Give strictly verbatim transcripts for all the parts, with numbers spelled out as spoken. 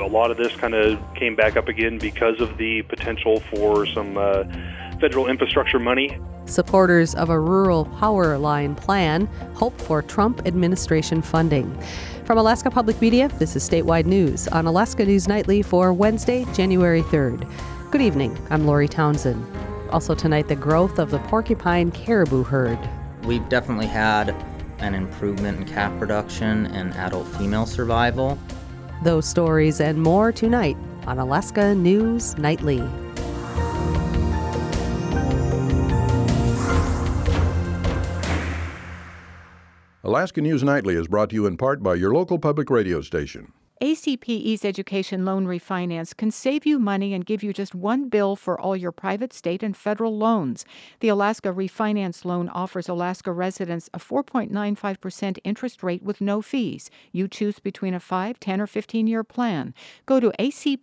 A lot of this kind of came back up again because of the potential for some uh, federal infrastructure money. Supporters of a rural power line plan hope for Trump administration funding. From Alaska Public Media, this is Statewide News on Alaska News Nightly for Wednesday, January third. Good evening, I'm Lori Townsend. Also tonight, the growth of the porcupine caribou herd. We've definitely had an improvement in calf production and adult female survival. Those stories and more tonight on Alaska News Nightly. Alaska News Nightly is brought to you in part by your local public radio station. A C P E's Education Loan Refinance can save you money and give you just one bill for all your private, state, and federal loans. The Alaska Refinance Loan offers Alaska residents a four point nine five percent interest rate with no fees. You choose between a five, ten, or fifteen-year plan. Go to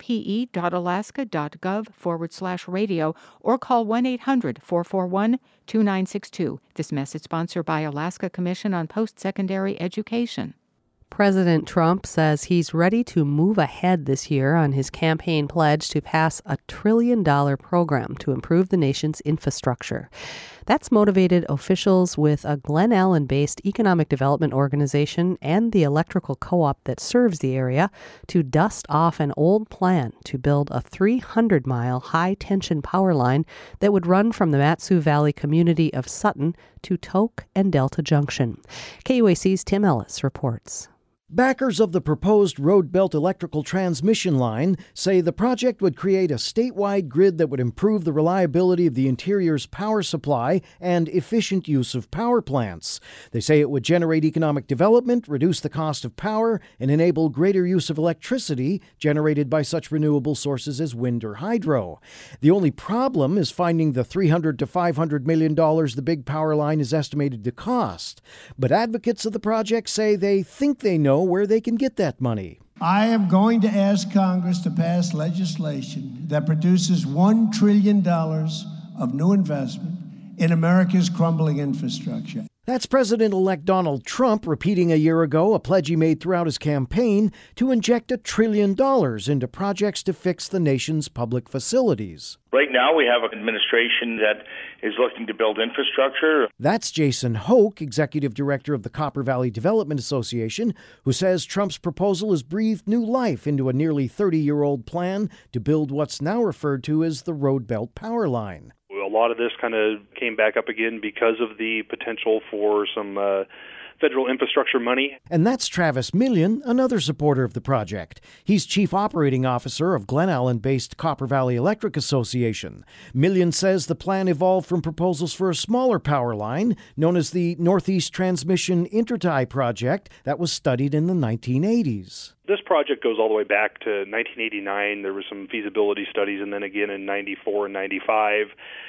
acpe.alaska.gov forward slash radio or call one eight hundred four four one two nine six two. This message sponsored by Alaska Commission on Post-Secondary Education. President Trump says he's ready to move ahead this year on his campaign pledge to pass a trillion dollar program to improve the nation's infrastructure. That's motivated officials with a Glen Allen-based economic development organization and the electrical co-op that serves the area to dust off an old plan to build a three hundred mile high-tension power line that would run from the Mat-Su Valley community of Sutton to Tok and Delta Junction. K U A C's Tim Ellis reports. Backers of the proposed Road Belt electrical transmission line say the project would create a statewide grid that would improve the reliability of the interior's power supply and efficient use of power plants. They say it would generate economic development, reduce the cost of power, and enable greater use of electricity generated by such renewable sources as wind or hydro. The only problem is finding the three hundred to five hundred million dollars the big power line is estimated to cost. But advocates of the project say they think they know where they can get that money. I am going to ask Congress to pass legislation that produces one trillion dollars of new investment in America's crumbling infrastructure. That's President-elect Donald Trump repeating a year ago a pledge he made throughout his campaign to inject a trillion dollars into projects to fix the nation's public facilities. Right now we have an administration that is looking to build infrastructure. That's Jason Hoke, Executive Director of the Copper Valley Development Association, who says Trump's proposal has breathed new life into a nearly thirty-year-old plan to build what's now referred to as the Road Belt Power Line. A lot of this kind of came back up again because of the potential for some uh, federal infrastructure money. And that's Travis Million, another supporter of the project. He's Chief Operating Officer of Glen Allen-based Copper Valley Electric Association. Million says the plan evolved from proposals for a smaller power line known as the Northeast Transmission Intertie Project that was studied in the nineteen eighties. This project goes all the way back to nineteen eighty-nine. There were some feasibility studies, and then again in ninety-four and ninety-five.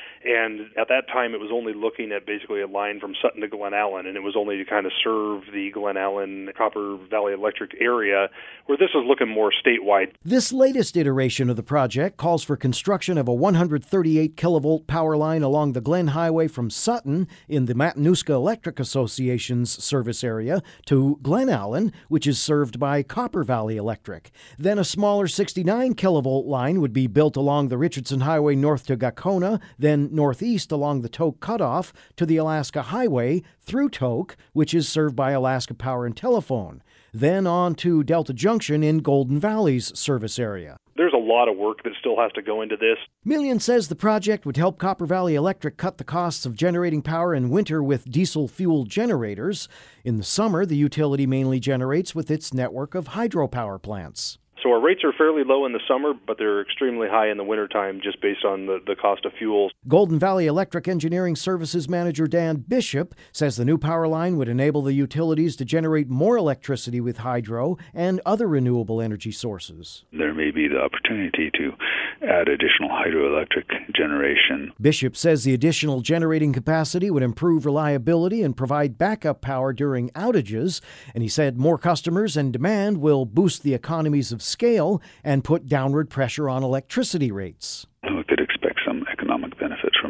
And at that time, it was only looking at basically a line from Sutton to Glen Allen, and it was only to kind of serve the Glen Allen Copper Valley Electric area, where this is looking more statewide. This latest iteration of the project calls for construction of a one hundred thirty-eight kilovolt power line along the Glen Highway from Sutton in the Matanuska Electric Association's service area to Glen Allen, which is served by Copper Valley Electric. Then a smaller sixty-nine kilovolt line would be built along the Richardson Highway north to Gakona, then northeast along the Tok Cutoff to the Alaska Highway through Tok, which is served by Alaska Power and Telephone, then on to Delta Junction in Golden Valley's service area. There's a lot of work that still has to go into this. Million says the project would help Copper Valley Electric cut the costs of generating power in winter with diesel-fueled generators. In the summer, the utility mainly generates with its network of hydropower plants. So our rates are fairly low in the summer, but they're extremely high in the wintertime just based on the, the cost of fuel. Golden Valley Electric Engineering Services Manager Dan Bishop says the new power line would enable the utilities to generate more electricity with hydro and other renewable energy sources. There may be the opportunity to add additional hydroelectric generation. Bishop says the additional generating capacity would improve reliability and provide backup power during outages, and he said more customers and demand will boost the economies of scale and put downward pressure on electricity rates. We could expect some economic benefits from that.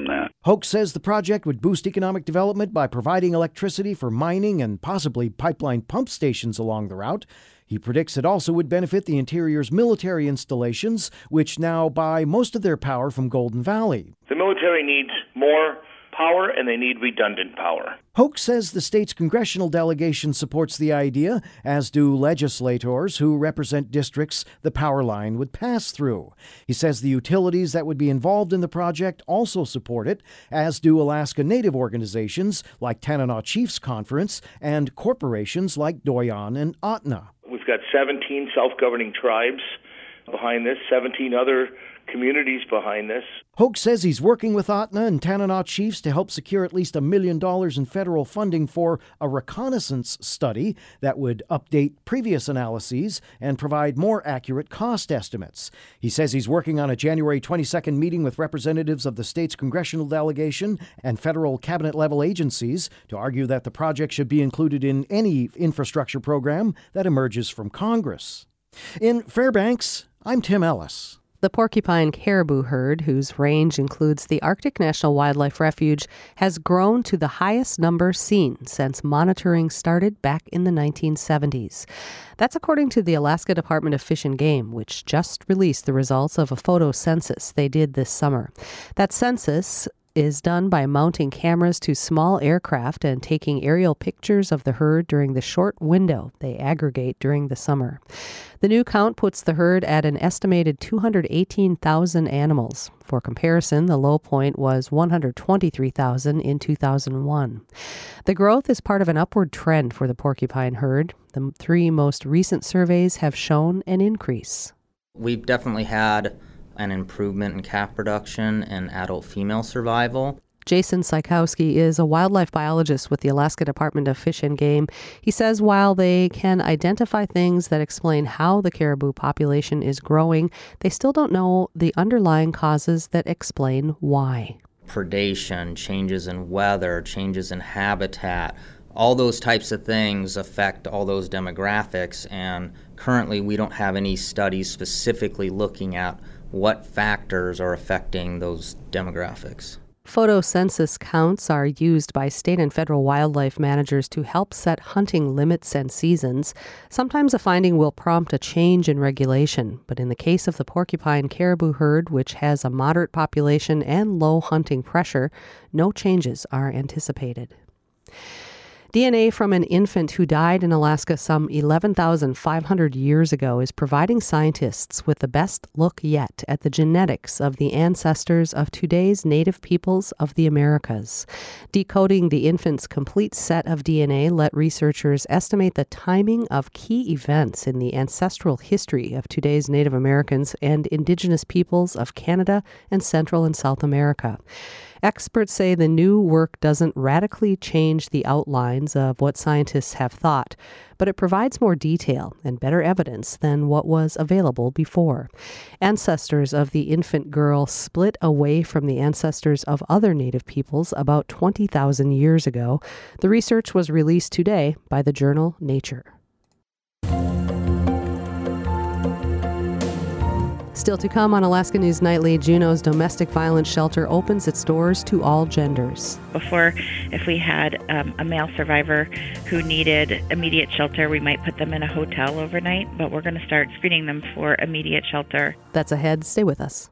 Hoke says the project would boost economic development by providing electricity for mining and possibly pipeline pump stations along the route. He predicts it also would benefit the interior's military installations, which now buy most of their power from Golden Valley. The military needs more power, and they need redundant power. Hoke says the state's congressional delegation supports the idea, as do legislators who represent districts the power line would pass through. He says the utilities that would be involved in the project also support it, as do Alaska Native organizations like Tanana Chiefs Conference and corporations like Doyon and Ahtna. We've got seventeen self-governing tribes behind this, seventeen other communities behind this. Hoke says he's working with Ahtna and Tanana Chiefs to help secure at least a million dollars in federal funding for a reconnaissance study that would update previous analyses and provide more accurate cost estimates. He says he's working on a January twenty-second meeting with representatives of the state's congressional delegation and federal cabinet-level agencies to argue that the project should be included in any infrastructure program that emerges from Congress. In Fairbanks, I'm Tim Ellis. The porcupine caribou herd, whose range includes the Arctic National Wildlife Refuge, has grown to the highest number seen since monitoring started back in the nineteen seventies. That's according to the Alaska Department of Fish and Game, which just released the results of a photo census they did this summer. That census is done by mounting cameras to small aircraft and taking aerial pictures of the herd during the short window they aggregate during the summer. The new count puts the herd at an estimated two hundred eighteen thousand animals. For comparison, the low point was one hundred twenty-three thousand in two thousand one. The growth is part of an upward trend for the porcupine herd. The three most recent surveys have shown an increase. We've definitely had an improvement in calf production and adult female survival. Jason Sykowski is a wildlife biologist with the Alaska Department of Fish and Game. He says while they can identify things that explain how the caribou population is growing, they still don't know the underlying causes that explain why. Predation, changes in weather, changes in habitat, all those types of things affect all those demographics, and currently we don't have any studies specifically looking at what factors are affecting those demographics. Photo census counts are used by state and federal wildlife managers to help set hunting limits and seasons. Sometimes a finding will prompt a change in regulation, but in the case of the porcupine caribou herd, which has a moderate population and low hunting pressure, no changes are anticipated. D N A from an infant who died in Alaska some eleven thousand five hundred years ago is providing scientists with the best look yet at the genetics of the ancestors of today's native peoples of the Americas. Decoding the infant's complete set of D N A let researchers estimate the timing of key events in the ancestral history of today's Native Americans and indigenous peoples of Canada and Central and South America. Experts say the new work doesn't radically change the outlines of what scientists have thought, but it provides more detail and better evidence than what was available before. Ancestors of the infant girl split away from the ancestors of other Native peoples about twenty thousand years ago. The research was released today by the journal Nature. Still to come on Alaska News Nightly, Juneau's domestic violence shelter opens its doors to all genders. Before, if we had um, a male survivor who needed immediate shelter, we might put them in a hotel overnight, but we're going to start screening them for immediate shelter. That's ahead. Stay with us.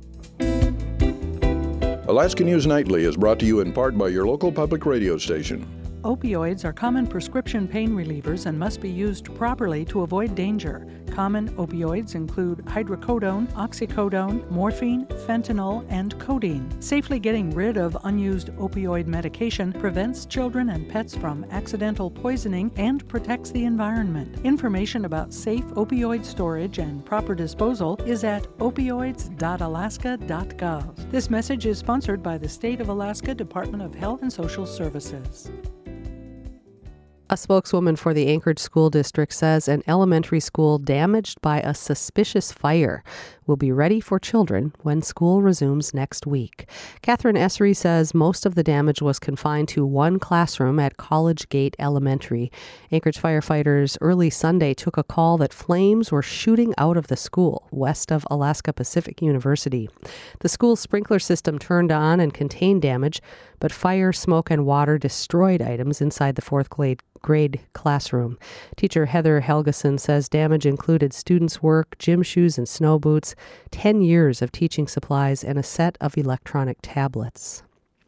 Alaska News Nightly is brought to you in part by your local public radio station. Opioids are common prescription pain relievers and must be used properly to avoid danger. Common opioids include hydrocodone, oxycodone, morphine, fentanyl, and codeine. Safely getting rid of unused opioid medication prevents children and pets from accidental poisoning and protects the environment. Information about safe opioid storage and proper disposal is at opioids dot alaska dot gov. This message is sponsored by the State of Alaska Department of Health and Social Services. A spokeswoman for the Anchorage School District says an elementary school damaged by a suspicious fire will be ready for children when school resumes next week. Catherine Essery says most of the damage was confined to one classroom at College Gate Elementary. Anchorage firefighters early Sunday took a call that flames were shooting out of the school west of Alaska Pacific University. The school's sprinkler system turned on and contained damage, but fire, smoke, and water destroyed items inside the fourth grade grade classroom. Teacher Heather Helgeson says damage included students' work, gym shoes and snow boots, ten years of teaching supplies, and a set of electronic tablets.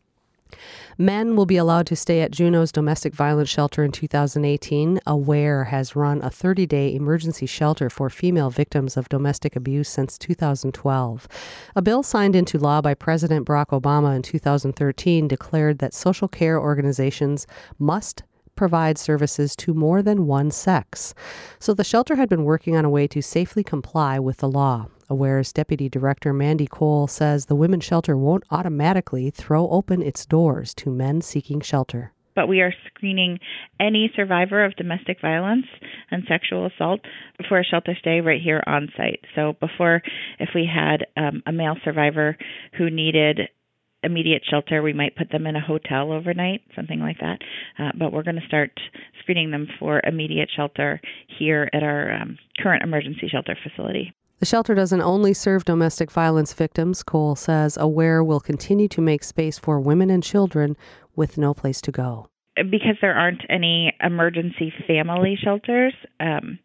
Men will be allowed to stay at Juneau's domestic violence shelter in two thousand eighteen. AWARE has run a thirty-day emergency shelter for female victims of domestic abuse since two thousand twelve. A bill signed into law by President Barack Obama in two thousand thirteen declared that social care organizations must provide services to more than one sex. So the shelter had been working on a way to safely comply with the law. AWARE's Deputy Director Mandy Cole says the women's shelter won't automatically throw open its doors to men seeking shelter. But we are screening any survivor of domestic violence and sexual assault for a shelter stay right here on site. So before, if we had um, a male survivor who needed immediate shelter, we might put them in a hotel overnight, something like that. Uh, but we're going to start screening them for immediate shelter here at our um, current emergency shelter facility. The shelter doesn't only serve domestic violence victims. Cole says AWARE will continue to make space for women and children with no place to go. Because there aren't any emergency family shelters, um,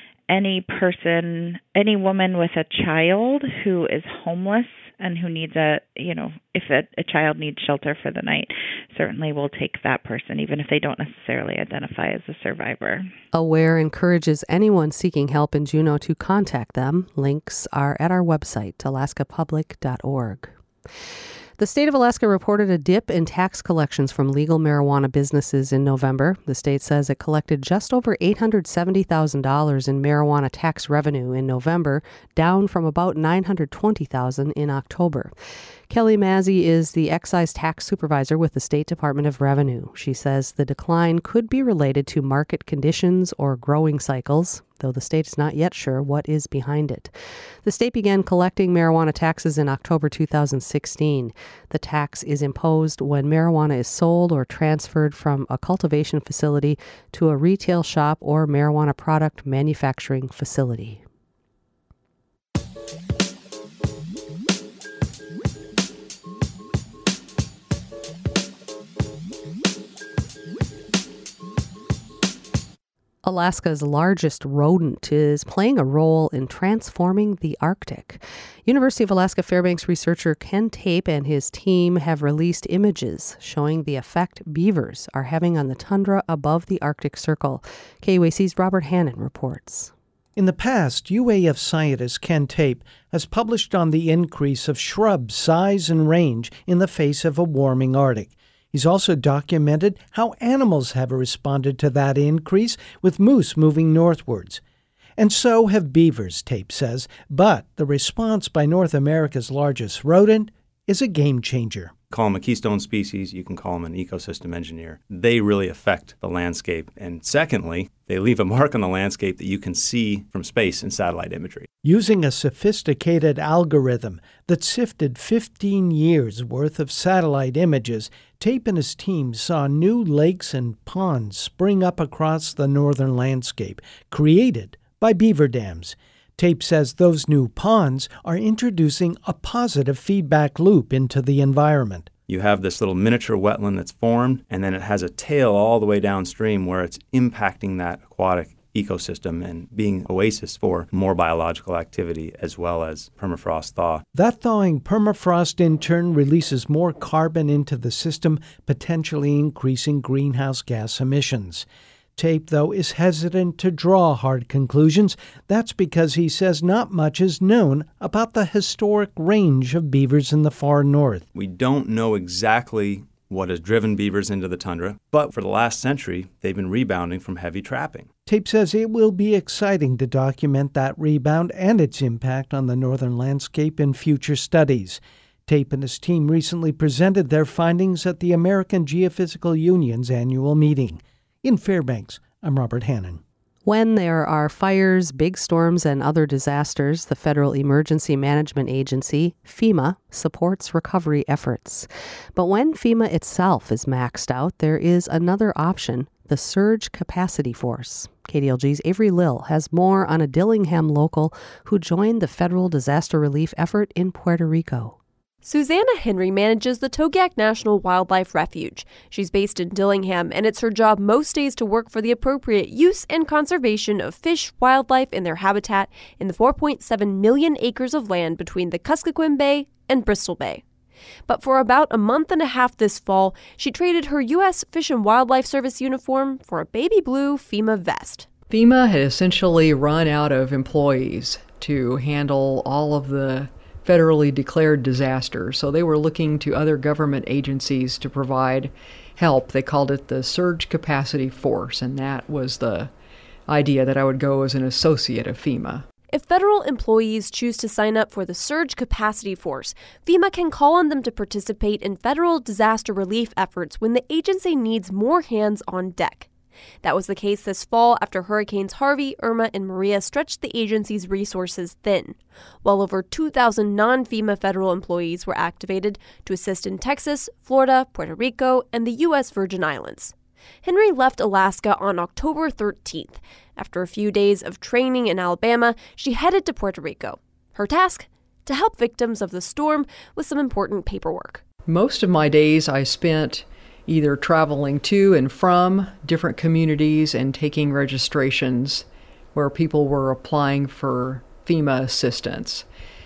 any person, any woman with a child who is homeless and who needs a, you know, if a, a child needs shelter for the night, certainly we'll take that person, even if they don't necessarily identify as a survivor. AWARE encourages anyone seeking help in Juneau to contact them. Links are at our website, alaska public dot org. The state of Alaska reported a dip in tax collections from legal marijuana businesses in November. The state says it collected just over eight hundred seventy thousand dollars in marijuana tax revenue in November, down from about nine hundred twenty thousand dollars in October. Kelly Mazzy is the excise tax supervisor with the State Department of Revenue. She says the decline could be related to market conditions or growing cycles, though the state is not yet sure what is behind it. The state began collecting marijuana taxes in October two thousand sixteen. The tax is imposed when marijuana is sold or transferred from a cultivation facility to a retail shop or marijuana product manufacturing facility. Alaska's largest rodent is playing a role in transforming the Arctic. University of Alaska Fairbanks researcher Ken Tape and his team have released images showing the effect beavers are having on the tundra above the Arctic Circle. K U A C's Robert Hannon reports. In the past, U A F scientist Ken Tape has published on the increase of shrub size and range in the face of a warming Arctic. He's also documented how animals have responded to that increase, with moose moving northwards. And so have beavers, Tape says, but the response by North America's largest rodent is a game changer. Call them a keystone species, you can call them an ecosystem engineer. They really affect the landscape. And secondly, they leave a mark on the landscape that you can see from space in satellite imagery. Using a sophisticated algorithm that sifted fifteen years worth of satellite images, Tape and his team saw new lakes and ponds spring up across the northern landscape, created by beaver dams. Tape says those new ponds are introducing a positive feedback loop into the environment. You have this little miniature wetland that's formed, and then it has a tail all the way downstream where it's impacting that aquatic ecosystem and being oasis for more biological activity as well as permafrost thaw. That thawing permafrost in turn releases more carbon into the system, potentially increasing greenhouse gas emissions. Tape, though, is hesitant to draw hard conclusions. That's because he says not much is known about the historic range of beavers in the far north. We don't know exactly what has driven beavers into the tundra, but for the last century, they've been rebounding from heavy trapping. Tape says it will be exciting to document that rebound and its impact on the northern landscape in future studies. Tape and his team recently presented their findings at the American Geophysical Union's annual meeting. In Fairbanks, I'm Robert Hannon. When there are fires, big storms, and other disasters, the Federal Emergency Management Agency, FEMA, supports recovery efforts. But when FEMA itself is maxed out, there is another option, the Surge Capacity Force. K D L G's Avery Lill has more on a Dillingham local who joined the federal disaster relief effort in Puerto Rico. Susanna Henry manages the Togac National Wildlife Refuge. She's based in Dillingham, and it's her job most days to work for the appropriate use and conservation of fish, wildlife, and their habitat in the four point seven million acres of land between the Kuskokwim Bay and Bristol Bay. But for about a month and a half this fall, she traded her U S Fish and Wildlife Service uniform for a baby blue FEMA vest. FEMA had essentially run out of employees to handle all of the federally declared disasters, so they were looking to other government agencies to provide help. They called it the Surge Capacity Force, and that was the idea that I would go as an associate of FEMA. If federal employees choose to sign up for the Surge Capacity Force, FEMA can call on them to participate in federal disaster relief efforts when the agency needs more hands on deck. That was the case this fall after Hurricanes Harvey, Irma, and Maria stretched the agency's resources thin. Well over two thousand non-FEMA federal employees were activated to assist in Texas, Florida, Puerto Rico, and the U S Virgin Islands. Henry left Alaska on October thirteenth. After a few days of training in Alabama, she headed to Puerto Rico. Her task? To help victims of the storm with some important paperwork. Most of my days I spent either traveling to and from different communities and taking registrations where people were applying for FEMA assistance.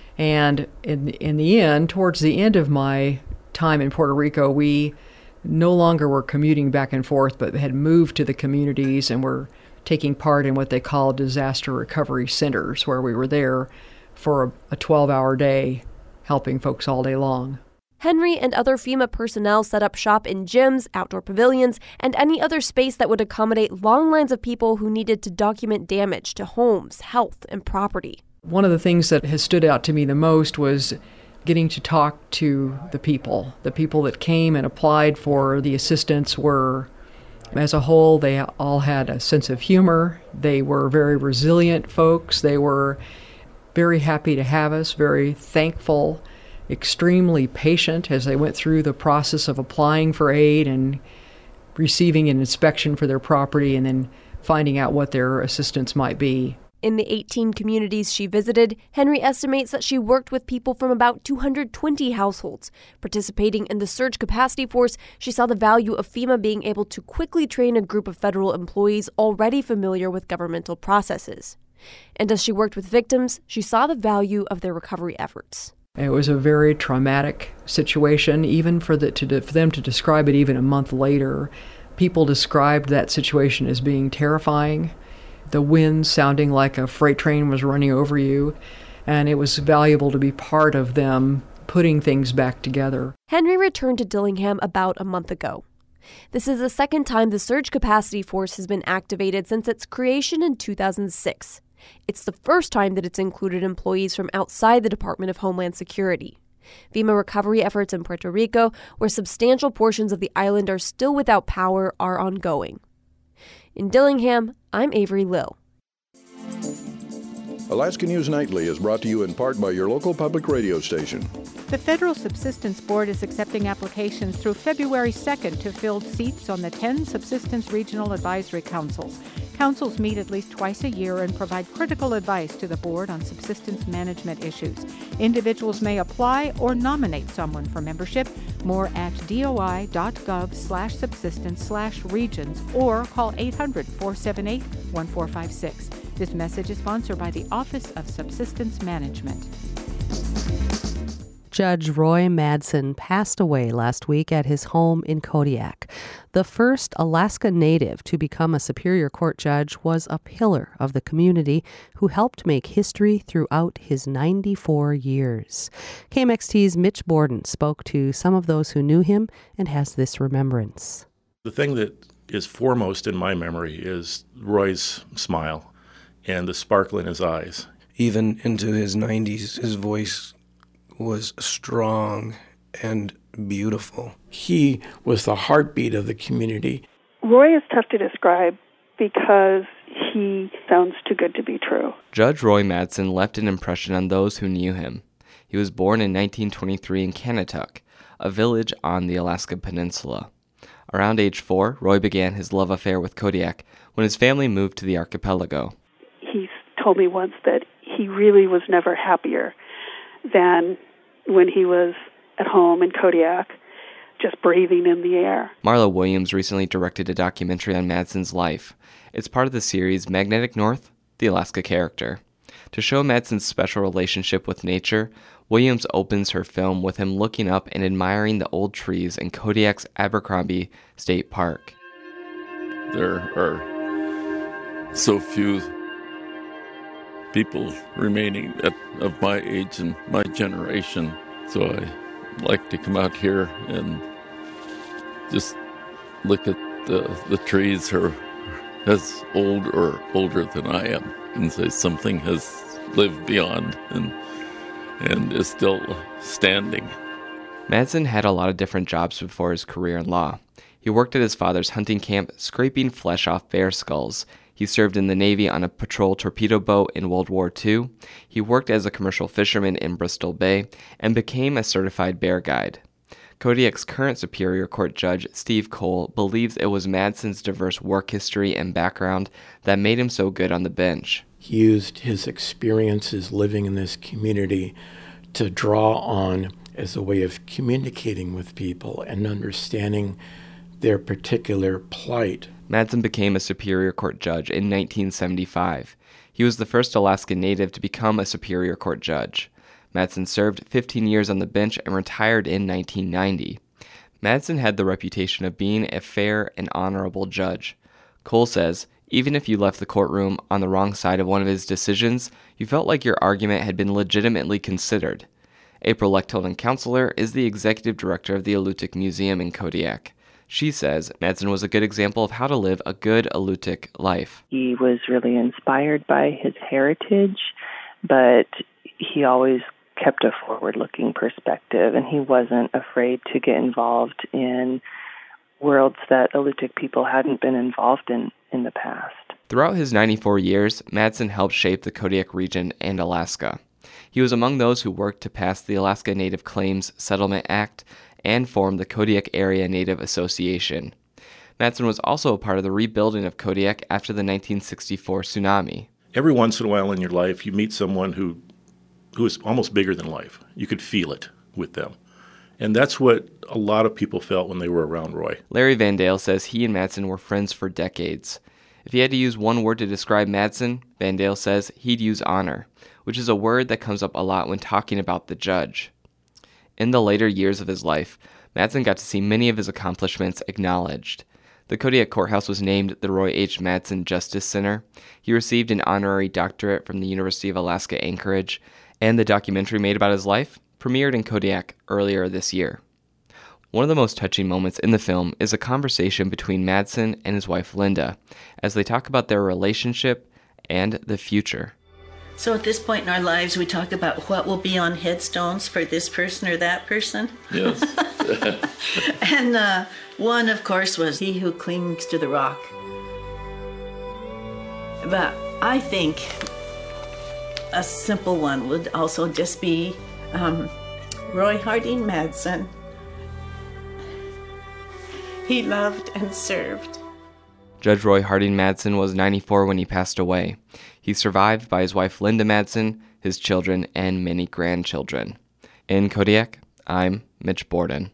And in, in the end, towards the end of my time in Puerto Rico, we no longer were commuting back and forth, but had moved to the communities and were taking part in what they call disaster recovery centers, where we were there for a twelve-hour day helping folks all day long. Henry and other FEMA personnel set up shop in gyms, outdoor pavilions, and any other space that would accommodate long lines of people who needed to document damage to homes, health, and property. One of the things that has stood out to me the most was getting to talk to the people. The people that came and applied for the assistance were, as a whole, they all had a sense of humor. They were very resilient folks. They were very happy to have us, very thankful, extremely patient as they went through the process of applying for aid and receiving an inspection for their property and then finding out what their assistance might be. In the eighteen communities she visited, Henry estimates that she worked with people from about two hundred twenty households. Participating in the Surge Capacity Force, she saw the value of FEMA being able to quickly train a group of federal employees already familiar with governmental processes. And as she worked with victims, she saw the value of their recovery efforts. It was a very traumatic situation, even for, the, to, for them to describe it even a month later. People described that situation as being terrifying, the wind sounding like a freight train was running over you, and it was valuable to be part of them putting things back together. Henry returned to Dillingham about a month ago. This is the second time the Surge Capacity Force has been activated since its creation in two thousand six. It's the first time that it's included employees from outside the Department of Homeland Security. FEMA recovery efforts in Puerto Rico, where substantial portions of the island are still without power, are ongoing. In Dillingham, I'm Avery Lill. Alaska News Nightly is brought to you in part by your local public radio station. The Federal Subsistence Board is accepting applications through February second to fill seats on the ten Subsistence Regional Advisory Councils. Councils meet at least twice a year and provide critical advice to the board on subsistence management issues. Individuals may apply or nominate someone for membership. More at doi.gov slash subsistence slash regions or call eight hundred, four seven eight, one four five six. This message is sponsored by the Office of Subsistence Management. Judge Roy Madsen passed away last week at his home in Kodiak. The first Alaska Native to become a Superior Court judge was a pillar of the community who helped make history throughout his ninety-four years. K M X T's Mitch Borden spoke to some of those who knew him and has this remembrance. The thing that is foremost in my memory is Roy's smile and the sparkle in his eyes. Even into his nineties, his voice was strong and beautiful. He was the heartbeat of the community. Roy is tough to describe because he sounds too good to be true. Judge Roy Madsen left an impression on those who knew him. He was born in nineteen twenty-three in Kanatuck, a village on the Alaska Peninsula. Around age four, Roy began his love affair with Kodiak when his family moved to the archipelago. He told me once that he really was never happier than when he was at home in Kodiak, just breathing in the air. Marla Williams recently directed a documentary on Madsen's life. It's part of the series Magnetic North, The Alaska Character. To show Madsen's special relationship with nature, Williams opens her film with him looking up and admiring the old trees in Kodiak's Abercrombie State Park. There are so few people remaining at, of my age and my generation, so I like to come out here and just look at the, the trees are as old or older than I am and say something has lived beyond and and is still standing. Madsen had a lot of different jobs before his career in law. He worked at his father's hunting camp, scraping flesh off bear skulls. He served in the Navy on a patrol torpedo boat in World War Two. He worked as a commercial fisherman in Bristol Bay and became a certified bear guide. Kodiak's current Superior Court Judge, Steve Cole, believes it was Madsen's diverse work history and background that made him so good on the bench. He used his experiences living in this community to draw on as a way of communicating with people and understanding their particular plight. Madsen became a Superior Court judge in nineteen seventy-five. He was the first Alaskan Native to become a Superior Court judge. Madsen served fifteen years on the bench and retired in nineteen ninety. Madsen had the reputation of being a fair and honorable judge. Cole says, even if you left the courtroom on the wrong side of one of his decisions, you felt like your argument had been legitimately considered. April Lechtolden Counselor is the executive director of the Alutiiq Museum in Kodiak. She says Madsen was a good example of how to live a good Alutiiq life. He was really inspired by his heritage, but he always kept a forward-looking perspective, and he wasn't afraid to get involved in worlds that Alutiiq people hadn't been involved in in the past. Throughout his ninety-four years, Madsen helped shape the Kodiak region and Alaska. He was among those who worked to pass the Alaska Native Claims Settlement Act and formed the Kodiak Area Native Association. Madsen was also a part of the rebuilding of Kodiak after the nineteen sixty-four tsunami. Every once in a while in your life, you meet someone who who is almost bigger than life. You could feel it with them. And that's what a lot of people felt when they were around Roy. Larry Van Dale says he and Madsen were friends for decades. If he had to use one word to describe Madsen, Van Dale says he'd use honor, which is a word that comes up a lot when talking about the judge. In the later years of his life, Madsen got to see many of his accomplishments acknowledged. The Kodiak Courthouse was named the Roy H. Madsen Justice Center. He received an honorary doctorate from the University of Alaska Anchorage, and the documentary made about his life premiered in Kodiak earlier this year. One of the most touching moments in the film is a conversation between Madsen and his wife Linda, as they talk about their relationship and the future. So at this point in our lives, we talk about what will be on headstones for this person or that person. Yes. And uh, one, of course, was he who clings to the rock. But I think a simple one would also just be um, Roy Harding Madsen. He loved and served. Judge Roy Harding Madsen was ninety-four when he passed away. He's survived by his wife Linda Madsen, his children, and many grandchildren. In Kodiak, I'm Mitch Borden.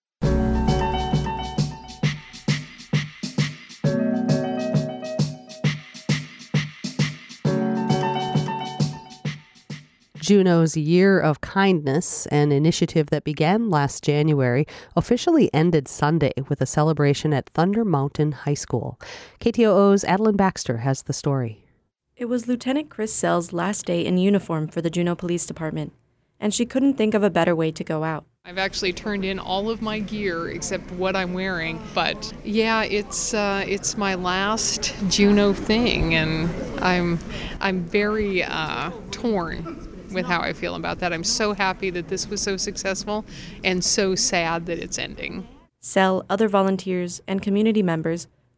Juneau's Year of Kindness, an initiative that began last January, officially ended Sunday with a celebration at Thunder Mountain High School. K T O O's Adeline Baxter has the story. It was Lieutenant Chris Sell's last day in uniform for the Juneau Police Department, and she couldn't think of a better way to go out. I've actually turned in all of my gear except what I'm wearing, but yeah, it's uh, it's my last Juneau thing, and I'm I'm very uh, torn with how I feel about that. I'm so happy that this was so successful and so sad that it's ending. Sell, other volunteers, and community members were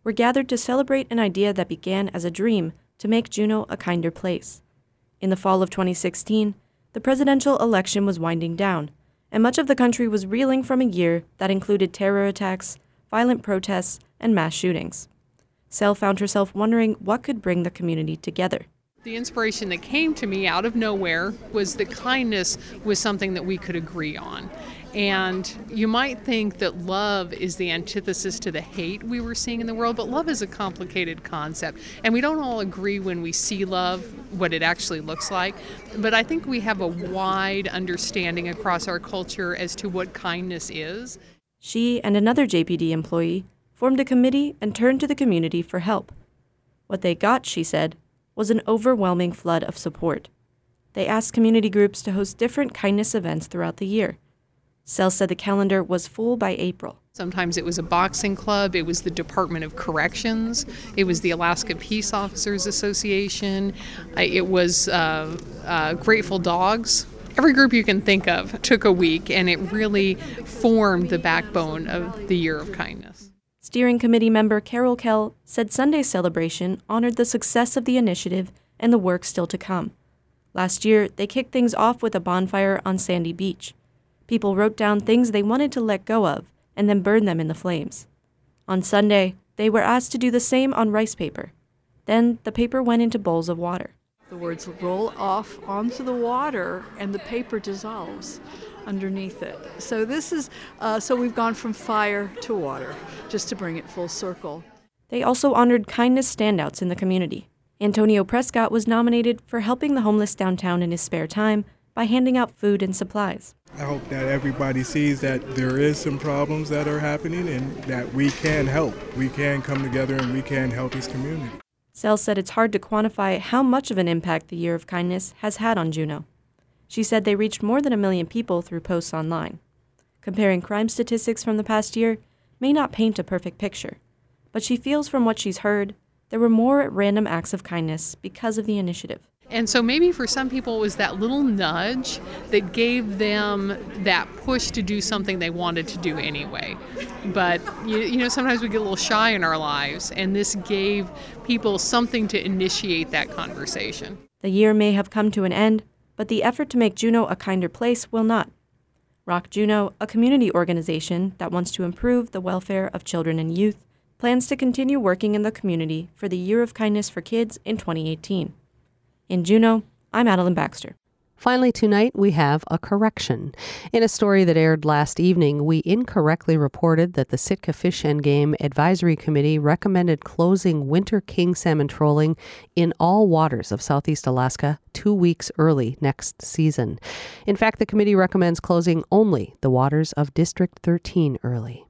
were gathered to celebrate an idea that began as a dream to make Juneau a kinder place. In the fall of twenty sixteen, the presidential election was winding down, and much of the country was reeling from a year that included terror attacks, violent protests, and mass shootings. Sel found herself wondering what could bring the community together. The inspiration that came to me out of nowhere was that kindness was something that we could agree on. And you might think that love is the antithesis to the hate we were seeing in the world, but love is a complicated concept. And we don't all agree when we see love, what it actually looks like. But I think we have a wide understanding across our culture as to what kindness is. She and another J P D employee formed a committee and turned to the community for help. What they got, she said, was an overwhelming flood of support. They asked community groups to host different kindness events throughout the year. Sel said the calendar was full by April. Sometimes it was a boxing club, it was the Department of Corrections, it was the Alaska Peace Officers Association, it was uh, uh, Grateful Dogs. Every group you can think of took a week, and it really formed the backbone of the Year of Kindness. Steering committee member Carol Kell said Sunday's celebration honored the success of the initiative and the work still to come. Last year, they kicked things off with a bonfire on Sandy Beach. People wrote down things they wanted to let go of and then burned them in the flames. On Sunday, they were asked to do the same on rice paper. Then the paper went into bowls of water. The words roll off onto the water and the paper dissolves underneath it. So this is, uh, so we've gone from fire to water, just to bring it full circle. They also honored kindness standouts in the community. Antonio Prescott was nominated for helping the homeless downtown in his spare time by handing out food and supplies. I hope that everybody sees that there is some problems that are happening and that we can help. We can come together and we can help this community. Sel said it's hard to quantify how much of an impact the Year of Kindness has had on Juneau. She said they reached more than a million people through posts online. Comparing crime statistics from the past year may not paint a perfect picture, but she feels from what she's heard, there were more random acts of kindness because of the initiative. And so maybe for some people it was that little nudge that gave them that push to do something they wanted to do anyway. But, you, you know, sometimes we get a little shy in our lives, and this gave people something to initiate that conversation. The year may have come to an end, but the effort to make Juneau a kinder place will not. Rock Juneau, a community organization that wants to improve the welfare of children and youth, plans to continue working in the community for the Year of Kindness for Kids in twenty eighteen. In Juneau, I'm Adeline Baxter. Finally, tonight we have a correction. In a story that aired last evening, we incorrectly reported that the Sitka Fish and Game Advisory Committee recommended closing winter king salmon trolling in all waters of southeast Alaska two weeks early next season. In fact, the committee recommends closing only the waters of District thirteen early.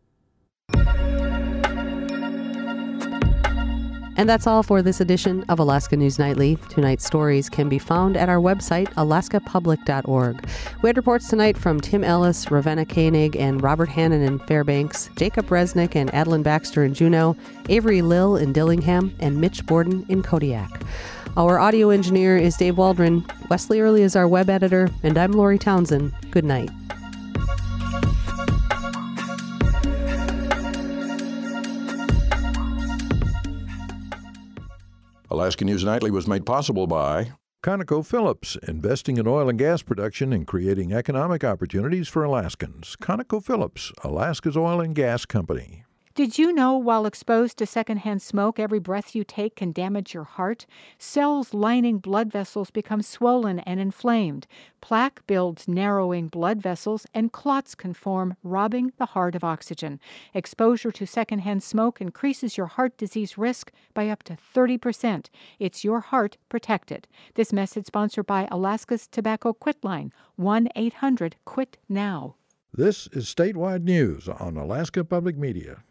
And that's all for this edition of Alaska News Nightly. Tonight's stories can be found at our website, alaska public dot org. We had reports tonight from Tim Ellis, Ravenna Koenig, and Robert Hannon in Fairbanks, Jacob Resnick and Adeline Baxter in Juneau, Avery Lill in Dillingham, and Mitch Borden in Kodiak. Our audio engineer is Dave Waldron. Wesley Early is our web editor, and I'm Lori Townsend. Good night. Alaska News Nightly was made possible by ConocoPhillips, investing in oil and gas production and creating economic opportunities for Alaskans. ConocoPhillips, Alaska's oil and gas company. Did you know while exposed to secondhand smoke, every breath you take can damage your heart? Cells lining blood vessels become swollen and inflamed. Plaque builds narrowing blood vessels, and clots can form, robbing the heart of oxygen. Exposure to secondhand smoke increases your heart disease risk by up to thirty percent. It's your heart protected. This message sponsored by Alaska's Tobacco Quit Line, one eight hundred quit now. This is statewide news on Alaska Public Media.